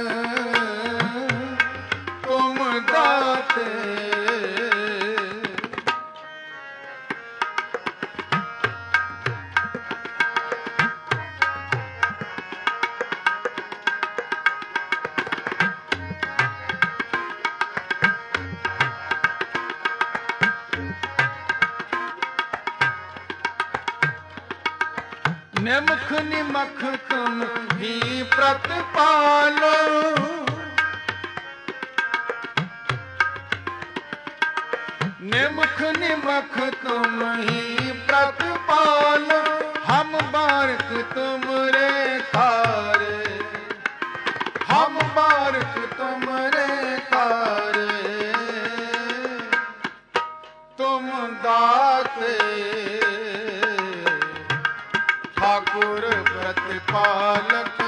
तुम दाते। निमुख निमख तुम ही प्रतिपालो, निमुख निमख तुम ही प्रतिपालो, हम बारक तुमरे तारे, हम बारक तुमरे तारे तुम दाते, ठाकुर प्रतिपालक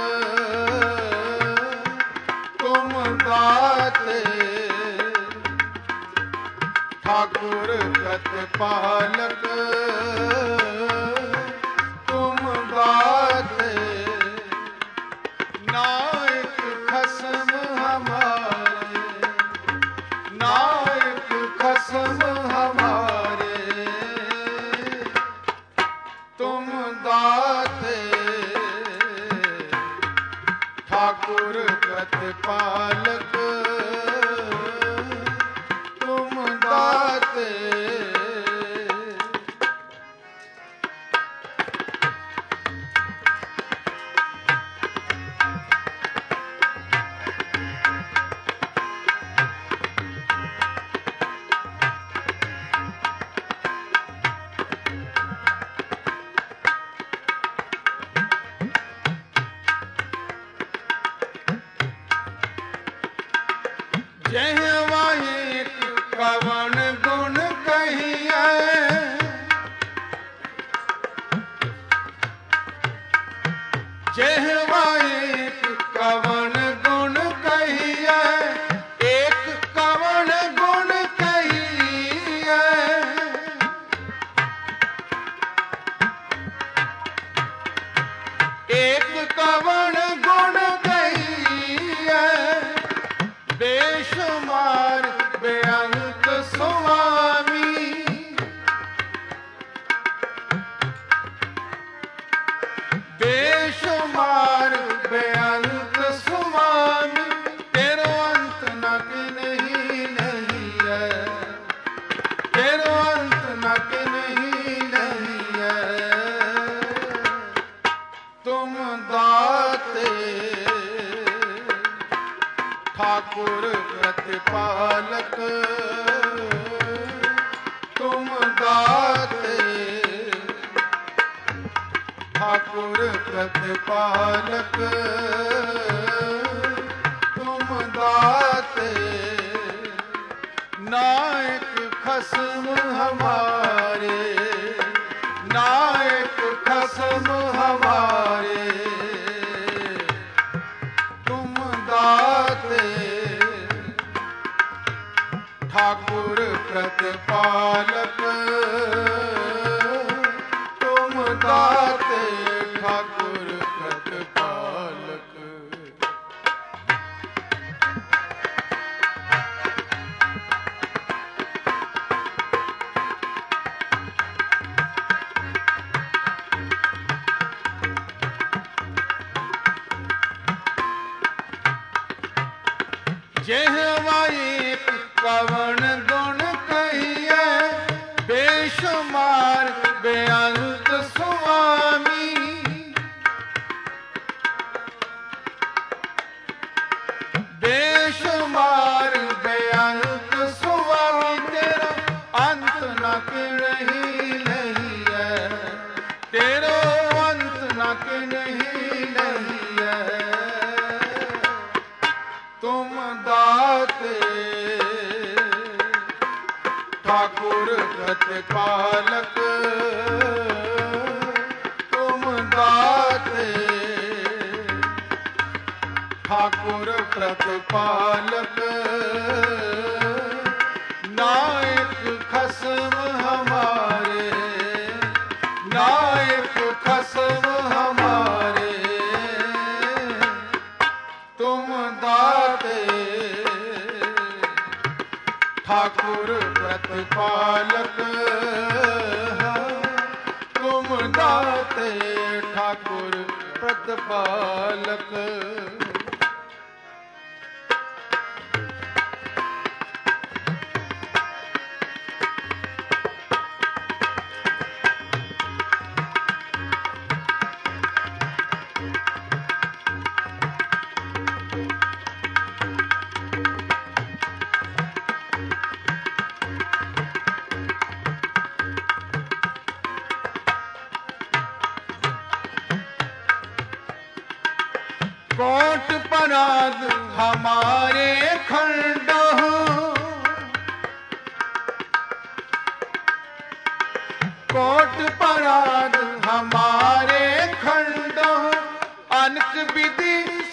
तुम दाते, ठाकुर प्रतिपालक तुम दाते, नायक खसम हमारे, नायक खसम हमारे तुम दाते, ठाकुर प्रतिपालक तुम दाते। जहवा एक कवन गुण कहिए, जहवा एक कवन गुण कहिए, एक कवन गुण कहिए, एक कवन गुण कहिए, बेशुमार बेअंत स्वामी, बेशुमार बेअंत स्वामी, तेरो अंत न नहीं नहीं है, तेरो अंत न नहीं नहीं है, तुम दाते, ठाकुर प्रतिपालक तुम दाते, ठाकुर प्रतिपालक तुम दाते, नायक खसम हमारे, जेहवा एक कवन गुण कहिए, बेशुमार बेअंत स्वामी। बेशुमार बेअंत स्वामी, तेरा अंत न किन्हीं नहीं है, तेरो अंत न किन्हीं नहीं है। तुम दाते ठाकुर प्रतिपालक, तुम दाते ठाकुर प्रतिपालक। नायक खसम हमारे, नायक खसम हमारे, तुम दाते ठाकुर प्रतिपालक। तुम दाते ठाकुर प्रतिपालक। कोट पराग हमारे खंड हो, कोट पराग हमारे खंड हो, अनक विधि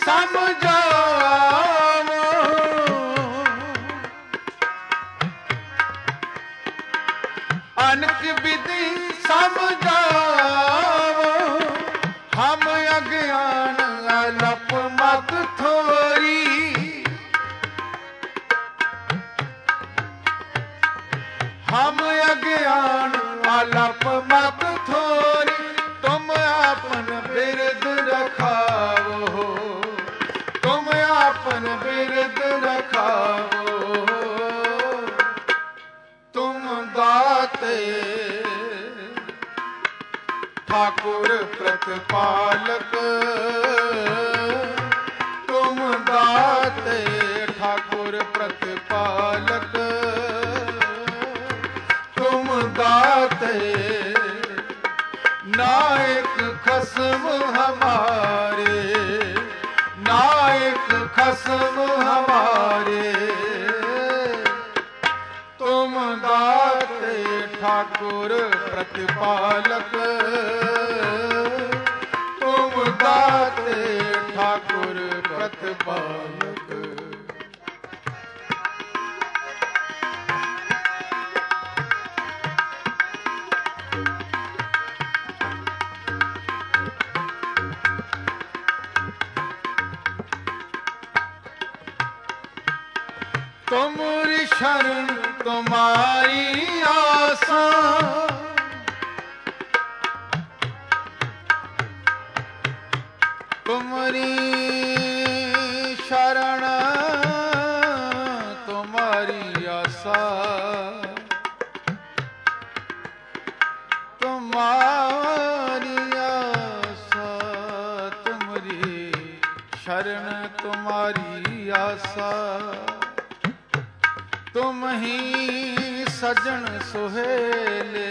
समझाओ। अनक विधि समझाओ, हम अज्ञान अलप मत थोरी। हम अज्ञान अलप मत थोरी, तुम आपन बिरद रखाओ, तुम आपन बिरद रखाओ। तुम दाते ठाकुर प्रतिपालक, तुम दाते ठाकुर प्रतिपालक। तुम दाते नायक खसम हमारे, नायक खसम हमारे, तुम दाते ठाकुर प्रतिपालक। तुम दाते ठाकुर प्रतिपालक। तुमरी शरण तुम्हारी आसा, तुमरी शरण तुम्हारी आसा, तुम्हारी आसा, तुमरी शरण तुम्हारी आसा। तुम ही सजन सुहेले,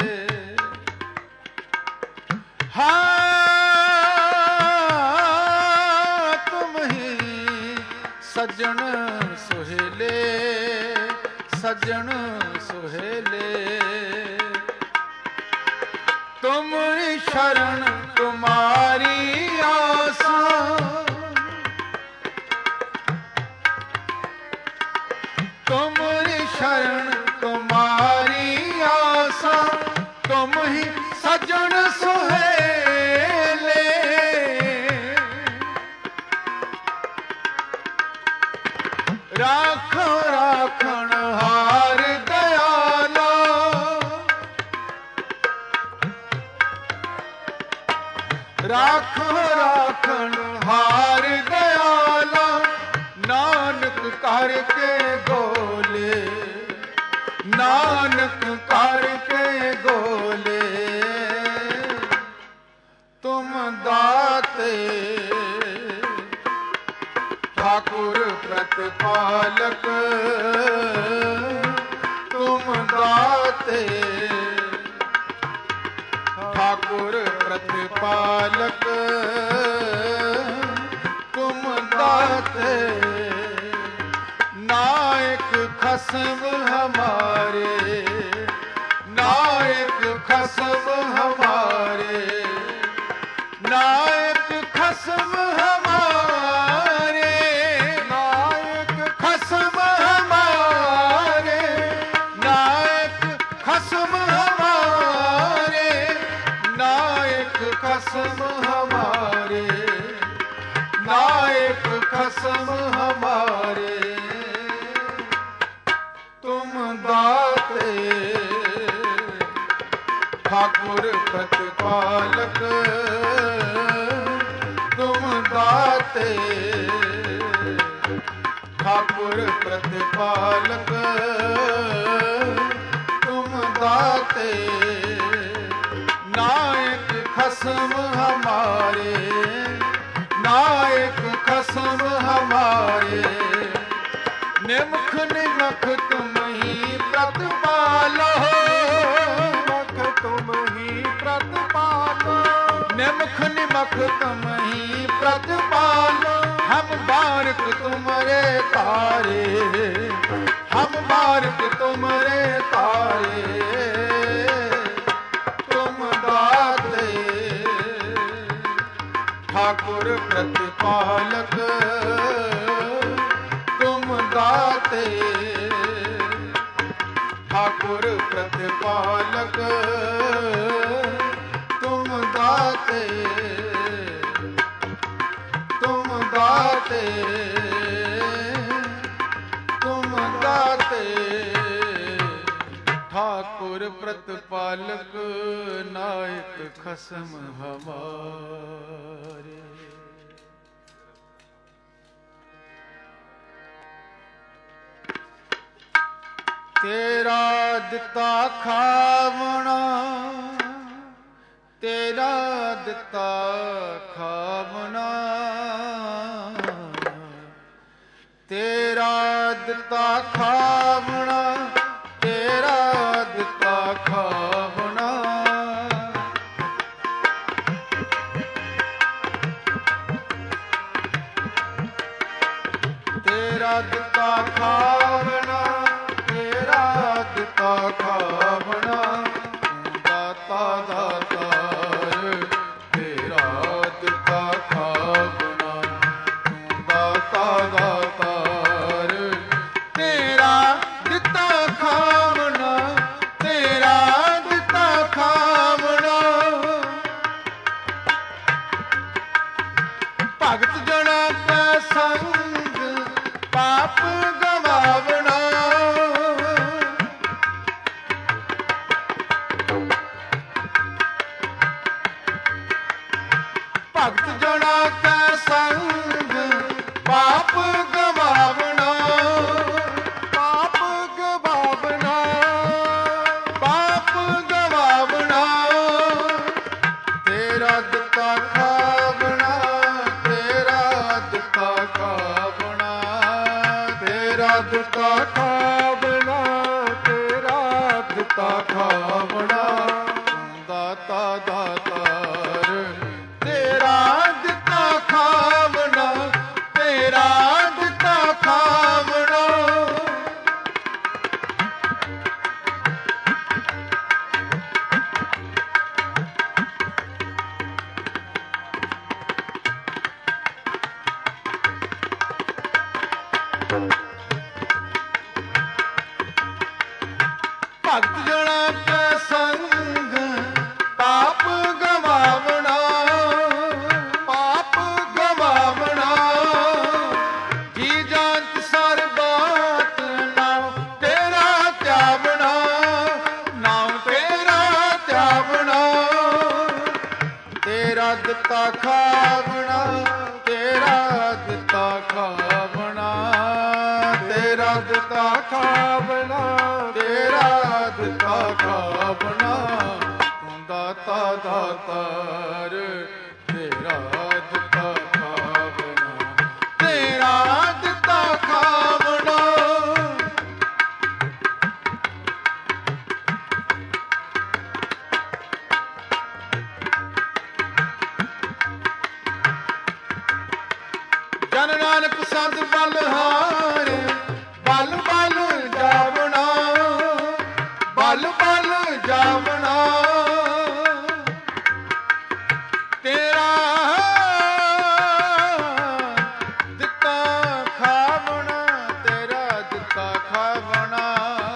हाँ तुम ही सजन सुहेले, सजन सुहेले। तुमरी शरण तुम्हारी आसा, तुमरी शरण तुम्हारी आसा। तुम ही सजन सुहेले, राखो राखण हार दयाला। राखो राखण हार दयाला, नानक ਕਰਕੇ ਗੋਲੇ, ਨਾਨਕ ਕਰਕੇ ਗੋਲੇ, ਤੁਮ ਦਾਤੇ ਠਾਕੁਰ ਪ੍ਰਤਪਾਲਕ, ਤੁਮ ਦਾਤੇ ਠਾਕੁਰ ਪ੍ਰਤਪਾਲਕ, ਤੁਮ ਦਾਤੇ ਨਾਇਕ ਖਸਮ ਹਮਾਰੇ, ਨਾਇਕ ਖਸਮ ਹਮਾਰੇ, ਨਾਇਕ ਖਸਮ ਹਮਾਰੇ, ਨਾਇਕ ਖਸਮ ਹਮਾਰੇ, ਨਾਇਕ ਖਸਮ ਹਮਾਰੇ, ਨਾਇਕ ਖਸਮ ਹਮਾਰੇ, ਨਾਇਕ ਖਸਮ ਹਮਾਰੇ, ਤੁਮ ਦਾਤੇ ਠਾਕੁਰ ਪ੍ਰਤਪਾਲਕ, ਤੁਮ ਦਾਤੇ ਠਾਕੁਰ ਪ੍ਰਤਪਾਲਕ, ਤੁਮ ਦਾਤੇ ਨਾਇਕ ਖਸਮ ਹਮਾਰੇ, ਨਾਇਕ ਖਸਮ ਹਮਾਰੇ, ਨਿਮਖ ਨਿਮਖ ਤੁਮ ਹੀ ਪ੍ਰਤਪਾਲੋ, ਨਿਮਖ ਤੁਮ ਹੀ ਪ੍ਰਤਪਾਲੋ, ਨਿਮਖ ਨਿਮਖ ਤੁਮ ਹੀ ਪ੍ਰਤਪਾਲੋ, ਹਮ ਬਾਰਕ ਤੁਮਰੇ ਤਾਰੇ, ਹਮ ਬਾਰਕ ਤੁਮਰੇ ਤਾਰੇ, ਤੁਮ ਦਾਤੇ ਠਾਕੁਰ ਪ੍ਰਤਪਾਲਕ, ਤੁਮ ਦਾਤੇ ਠਾਕੁਰ ਪ੍ਰਤਪਾਲਕ, ਤੁਮ ਦਾਤੇ, ਤੁਮ ਦਾਤੇ, ਤੁਮ ਦਾਤੇ ਠਾਕੁਰ ਪ੍ਰਤਪਾਲਕ, ਨਾਇਕ ਖਸਮ ਹਮਾਰੇ। ਤੇਰਾ ਦਿੱਤਾ ਖਾਵਣਾ, ਤੇਰਾ ਦਿੱਤਾ ਖਾਵਣਾ, ਤੇਰਾ ਦਿੱਤਾ ਖਾਵਣਾ, ਤੇਰਾ ਦਿੱਤਾ ਖਾਵਣਾ, ਤੇਰਾ ਦਿੱਤਾ ਖਾਵਣਾ, ਤੇਰਾ ਦਿੱਤਾ ਖਾਵਣਾ, ਦਾਤਾ ਦਾਤਾਰ, ਤੇਰਾ ਦਿੱਤਾ ਖਾਵਣਾ, ਦਾਤਾ ਦਾਤਾਰ, ਤੇਰਾ ਦਿੱਤਾ ਖਾਵਣਾ, ਤੇਰਾ ਦਿੱਤਾ ਖਾਵਣਾ, ਭਗਤ ਜਣਾ ਕੈ ਸੰਗ ਪਾਪ ਗਵਾਵਣਾ, ਭਗਤ ਜਣਾ ਕੈ ਸੰਗ ਪਾਪ ਗਵਾਵਣਾ, ਪਾਪ ਗਵਾਵਣਾ, ਪਾਪ ਗਵਾਵਣਾ, ਤੇਰਾ ਦਿੱਤਾ ਖਾਵਣਾ, ਤੇਰਾ ਦਿੱਤਾ ਖਾਵਣਾ, ਤੇਰਾ ਦਿੱਤਾ ਖਾਵਣਾ, ਤੇਰਾ ਦਿੱਤਾ ਖਾਵਣਾ, ਦਾਤਾ ਦਾਤਾਰ, ਤੇਰਾ ਦਿੱਤਾ ਖਾਵਣਾ, ਤੇਰਾ ਦਿੱਤਾ ਖਾਵਣਾ, ਭਗਤ ਜਣਾ ਕੈ ਸੰਗ ਪਾਪ ਗਵਾਵਣਾ, ਪਾਪ ਗਵਾਵਣਾ, ਜੀ ਜਾਂਤ ਸਰ ਬਾਤ ਨਾਮ ਤੇਰਾ ਧਿਆਵਣਾ, ਨਾਮ ਤੇਰਾ ਧਿਆਵਣਾ, ਤੇਰਾ ਦਿੱਤਾ ਖਾਵਣਾ, ਤੇਰਾ ਦਿੱਤਾ ਖਾਵਣਾ, ਖਾਵਣਾ, ਤੇਰਾ ਦਿੱਤਾ ਖਾਵਣਾ। ਤੂੰ ਦਾਤਾ ਦਾਤਾਰ, ਤੇਰਾ ਦਿੱਤਾ ਖਾਵਣਾ, ਤੇਰਾ ਦਿੱਤਾ ਖਾਵਣਾ। ਜਨ ਨਾਨਕ ਸੰਤ ਬਲਹਾਰ, ਬਲ ਬਲ ਜਾਵਣਾ, ਬਲ ਬਲ ਜਾਵਣਾ। ਤੇਰਾ ਦਿੱਤਾ ਖਾਵਣਾ, ਤੇਰਾ ਦਿੱਤਾ ਖਾਵਣਾ,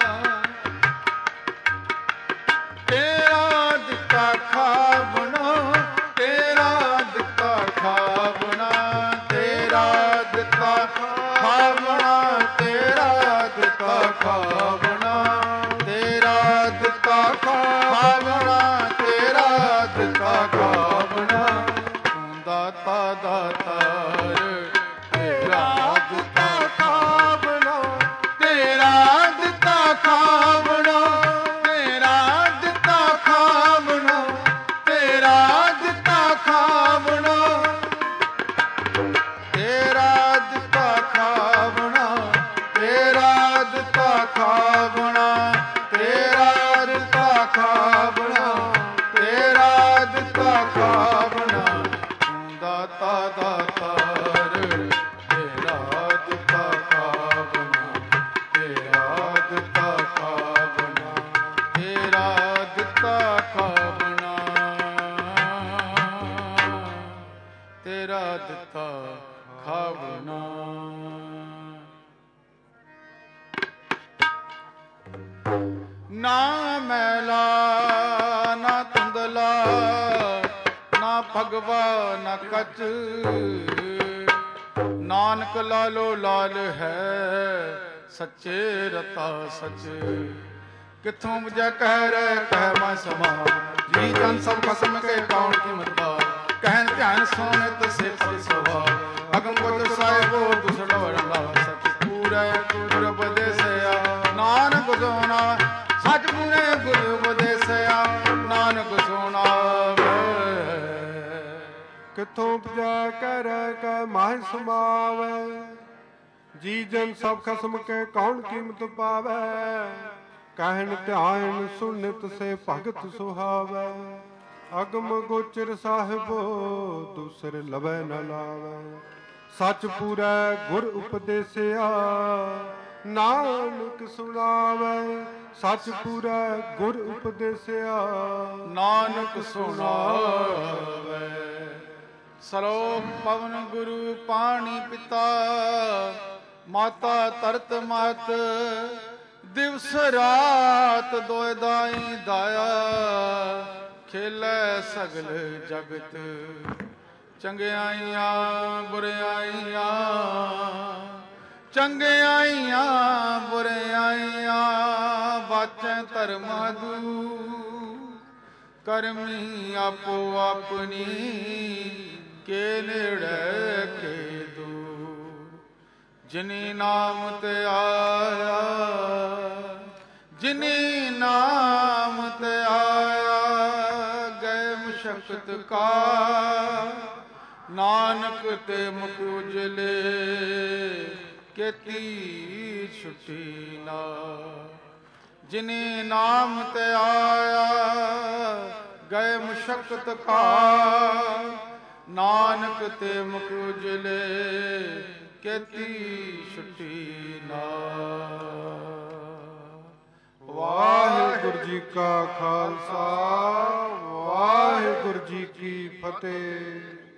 ਤੇਰਾ ਦਿੱਤਾ ਖਾਵਣਾ, ਤੇਰਾ ਦਿੱਤਾ ਖਾਵਣਾ, ਤੇਰਾ ਦਿੱਤਾ ਖਾਵਣਾ, ਤੇਰਾ ਦਿੱਤਾ ਖਾਵਣਾ, ਤੇਰਾ ਦਿੱਤਾ ਖਾਵਣਾ, ਤੇਰਾ ਦਿੱਤਾ ਖਾਵਣਾ। ਤੂੰ ਦਾਤਾ ਦਾਤਾਰ, ਤੇਰਾ ਦਿੱਤਾ ਖਾਵਣਾ, ਤੇਰਾ ਦਿੱਤਾ ਖਾਵਣਾ, ਤੇਰਾ ਦਿੱਤਾ ਖਾਵਣਾ, ਤੇਰਾ ਦਿੱਤਾ ਖਾਵਣਾ, ਤੇਰਾ ਦਿੱਤਾ ਖਾਵਣਾ, ਤੇਰਾ ਦਿੱਤਾ ਖਾਵਣਾ, ਤੇਰਾ ਦਿੱਤਾ ਖਾਵਣਾ, ਤੇਰਾ ਦਿੱਤਾ ਖਾਵਣਾ। ਤੂੰ ਦਾਤਾ ਦਾਤਾਰ, ਤੇਰਾ ਦਿੱਤਾ ਖਾਵਣਾ, ਤੇਰਾ ਦਿੱਤਾ ਖਾਵਣਾ, ਤੇਰਾ ਦਿੱਤਾ ਖਾਵਣਾ, ਤੇਰਾ ਦਿੱਤਾ ਖਾਵਣਾ। ਨਾ ਮੈਲਾ ਨਾ ਧੁੰਦਲਾ, ਨਾ ਭਗਵਾ ਨਾ ਕੱਚ, ਨਾਨਕ ਲਾਲੋ ਲਾਲ ਹੈ, ਸੱਚੇ ਰਤਾ ਸੱਚ। ਕਿੱਥੋਂ ਬੁਝੈ ਕਹਿ ਰਹਿ ਕਹਿ ਮੈਂ ਸਮਾ, ਜੀ ਜਨ ਸਭ ਖਸਮ ਕੇ ਕੌਣ ਕੀਮਤ ਪਾ। ਕਹਿਨ ਧਿਆਨ ਸੋਨਿਤ ਸੇ ਫਲ ਸੁਭਾ, ਅਗਮ ਗੁਰ ਸਾਹਿਬੋ ਦੁਸੜ ਵਰਲਾ। ਸਚ ਪੂਰੈ ਗੁਰ ਉਪਦੇਸਿਆ, ਨਾਨਕ ਸੋਨਾ ਸਚ ਪੂਰੇ ਗੁਰ ਉਪਦੇਸਿਆ, ਨਾਨਕ ਸੋਨਾ। ਕਿੱਥੋਂ ਉਪਜੈ ਕਹਿ ਰਹਿ ਕਹਿ ਮਾਹਿ ਸਮਾਵੈ, ਜੀ ਜਨ ਸਭ ਖਸਮ ਕੇ ਕੌਣ ਕੀਮਤ ਪਾਵੈ। ਕਹਿਣ ਧਿਆਨ ਸੁਨਿਤ ਸੇ ਭਗਤ ਸੁਹਾਵੈ, ਅਗਮ ਗੋਚਰ ਸਾਹਿਬੋ ਦੂਸਰ ਲਵੈ ਨ ਲਾਵੈ। ਸਚ ਪੂਰੈ ਗੁਰ ਉਪਦੇਸਿਆ, ਨਾਨਕ ਸੁਣਾਵੈ। ਸਚ ਪੂਰੈ ਗੁਰ ਉਪਦੇਸਿਆ, ਨਾਨਕ ਸੁਣਾਵੈ। ਸਲੋਕ ਪਵਨ ਗੁਰੂ ਪਾਣੀ ਪਿਤਾ, ਮਾਤਾ ਤਰਤ ਮਤ। ਦਿਵਸ ਰਾਤ ਦੋਇ ਦਾਈ ਦਾਇਆ, ਖੇਲੇ ਸਗਲ ਜਗਤ। ਚੰਗਿਆਈਆਂ ਬੁਰਿਆਈਆਂ, ਚੰਗਿਆਈਆਂ ਬੁਰਿਆਈਆਂ, ਵਾਚੈ ਧਰਮ ਦੂ। ਕਰਮੀ ਆਪੋ ਆਪਣੀ, ਕੇ ਨੇੜੇ ਕੇ ਦੂਰ। ਜਿਨੀ ਨਾਮ ਤੇ ਆਇਆ, ਜਿਨੀ ਨਾਮ ਤੇ ਆਇਆ, ਗਏ ਮੁਸ਼ਕਤ ਕਾ। ਨਾਨਕ ਤੇ ਮੁਖ ਉਜਲੇ, ਕੇਤੀ ਛੁਟੀ ਨਾ। ਜਿਨੀ ਨਾਮ ਤੇ ਆਇਆ, ਗਏ ਮੁਸ਼ਕਤ ਕਾ। ਨਾਨਕ ਤੇ ਮੁਖ ਉਜਲੇ, ਕੇਤੀ ਛੁਟੀ ਨਾ। ਵਾਹਿਗੁਰੂ ਜੀ ਕਾ ਖਾਲਸਾ, ਵਾਹਿਗੁਰੂ ਜੀ ਕੀ ਫਤਿਹ।